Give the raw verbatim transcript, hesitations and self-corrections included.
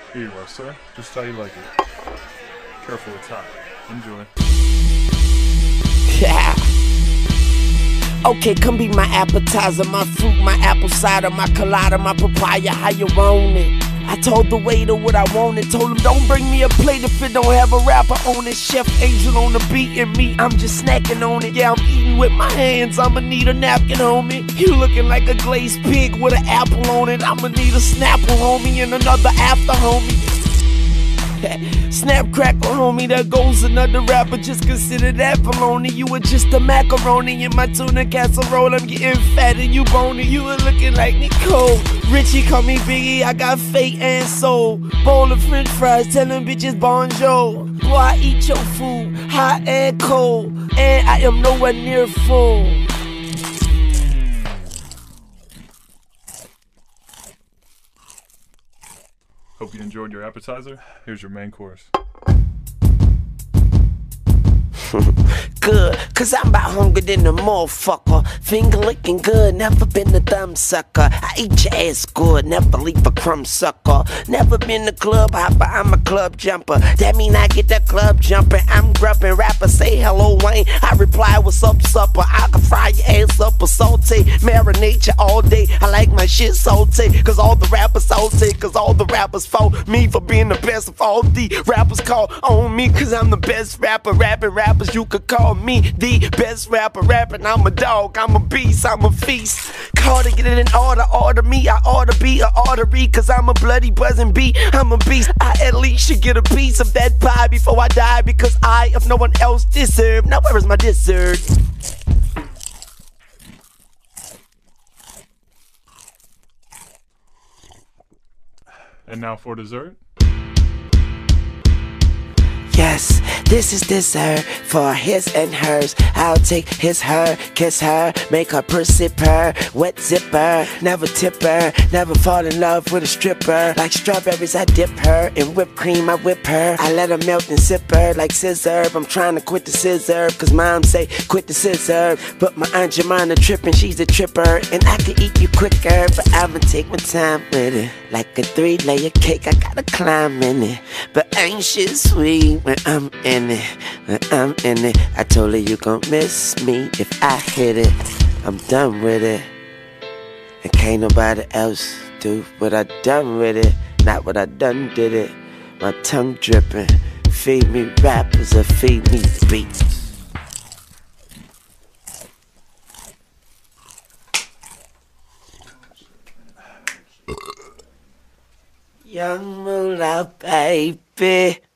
Here you are, sir. Just how you like it. Careful, it's hot. Enjoy. Yeah. Okay, come be my appetizer, my fruit, my apple cider, my colada, my papaya, how you want it? I told the waiter what I wanted, told him don't bring me a plate if it don't have a rapper on it. Chef Angel on the beat and me, I'm just snacking on it. Yeah, I'm eating with my hands, I'ma need a napkin, homie. You looking like a glazed pig with an apple on it. I'ma need a Snapple, homie, and another after, homie. Snap crackle, homie, there goes another rapper. Just consider that baloney. You were just a macaroni in my tuna casserole. I'm getting fat and you bony. You were looking like Nicole Richie, call me Biggie. I got fate and soul. Bowl of French fries, tell them bitches bonjour. Boy, I eat your food, hot and cold, and I am nowhere near full. Hope you enjoyed your appetizer. Here's your main course. Good, cause I'm about hungry than a motherfucker. Finger licking good, never been a thumb sucker. I eat your ass good, never leave a crumb sucker. Never been a club hopper, I'm a club jumper. That mean I get that club jumping. I'm grubbing rapper, say hello Wayne. I reply, what's up supper? I can fry your ass up or saute, marinate you all day. I like my shit salty, cause all the rappers salty. Cause all the rappers fault me for being the best of all the rappers call on me. Cause I'm the best rapper, rapping rappers. You could call me the best rapper, rapping. I'm a dog, I'm a beast, I'm a feast. Call to get it in order, order me. I ought to be an artery, cause I'm a bloody buzzing beat. I'm a beast, I at least should get a piece of that pie before I die, because I, if no one else, deserve. Now where is my dessert? And now for dessert. Yes, this is dessert for his and hers. I'll take his, her, kiss her, make her pussy purr, wet zipper, never tip her, never fall in love with a stripper. Like strawberries, I dip her, in whipped cream, I whip her. I let her melt and sip her like scissor. I'm trying to quit the scissor, cause mom say quit the scissor. But my Aunt Jemima tripping, she's a tripper. And I can eat you quicker, but I'ma take my time with it. Like a three-layer cake, I gotta climb in it. But ain't shit sweet when I'm in it, when I'm in it. I told her you gon' miss me if I hit it. I'm done with it, and can't nobody else do what I done with it. Not what I done did it. My tongue dripping, feed me rappers or feed me beats. Young Moolah, baby.